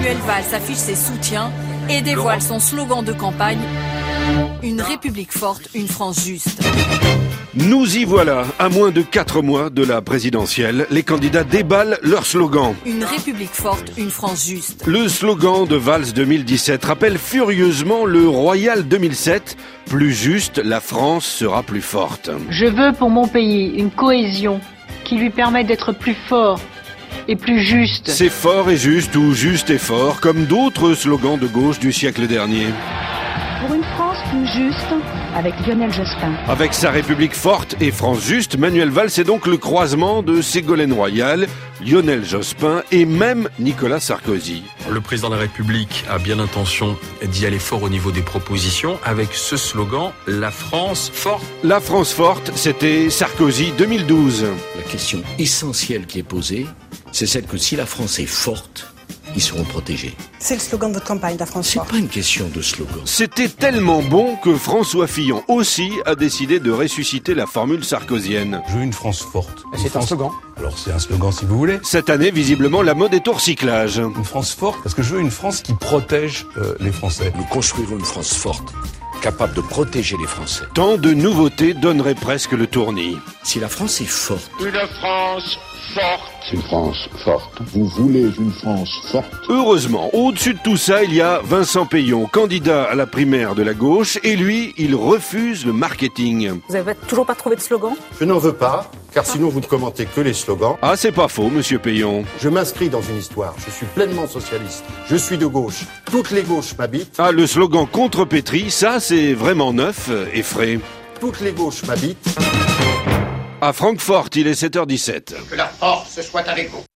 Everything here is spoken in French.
Manuel Valls affiche ses soutiens et dévoile son slogan de campagne « Une République forte, une France juste ». Nous y voilà, à moins de 4 mois de la présidentielle, les candidats déballent leur slogan. Une République forte, une France juste. Le slogan de Valls 2017 rappelle furieusement le Royal 2007. Plus juste, la France sera plus forte. Je veux pour mon pays une cohésion qui lui permette d'être plus fort et plus juste. C'est fort et juste ou juste et fort, comme d'autres slogans de gauche du siècle dernier. Pour une France plus juste, avec Lionel Jospin. Avec sa République forte et France juste, Manuel Valls est donc le croisement de Ségolène Royal, Lionel Jospin et même Nicolas Sarkozy. Le président de la République a bien l'intention d'y aller fort au niveau des propositions avec ce slogan « La France forte ». La France forte, c'était Sarkozy 2012. La question essentielle qui est posée, c'est celle que si la France est forte, ils seront protégés. C'est le slogan de votre campagne, la France forte. C'est pas une question de slogan. C'était tellement bon que François Fillon aussi a décidé de ressusciter la formule sarkozienne. Je veux une France forte. C'est un slogan. Alors c'est un slogan si vous voulez. Cette année, visiblement, la mode est au recyclage. Une France forte parce que je veux une France qui protège les Français. Nous construirons une France forte, capable de protéger les Français. Tant de nouveautés donneraient presque le tournis. Si la France est forte... Une France forte. Une France forte. Vous voulez une France forte? Heureusement, au-dessus de tout ça, il y a Vincent Peillon, candidat à la primaire de la gauche, et lui, il refuse le marketing. Vous n'avez toujours pas trouvé de slogan? Je n'en veux pas, car sinon vous ne commentez que les slogans. Ah, c'est pas faux, monsieur Peillon. Je m'inscris dans une histoire, je suis pleinement socialiste, je suis de gauche, toutes les gauches m'habitent. Ah, le slogan contre-pétri, ça c'est vraiment neuf et frais. Toutes les gauches m'habitent. À Francfort, il est 7h17. Que la force soit avec vous.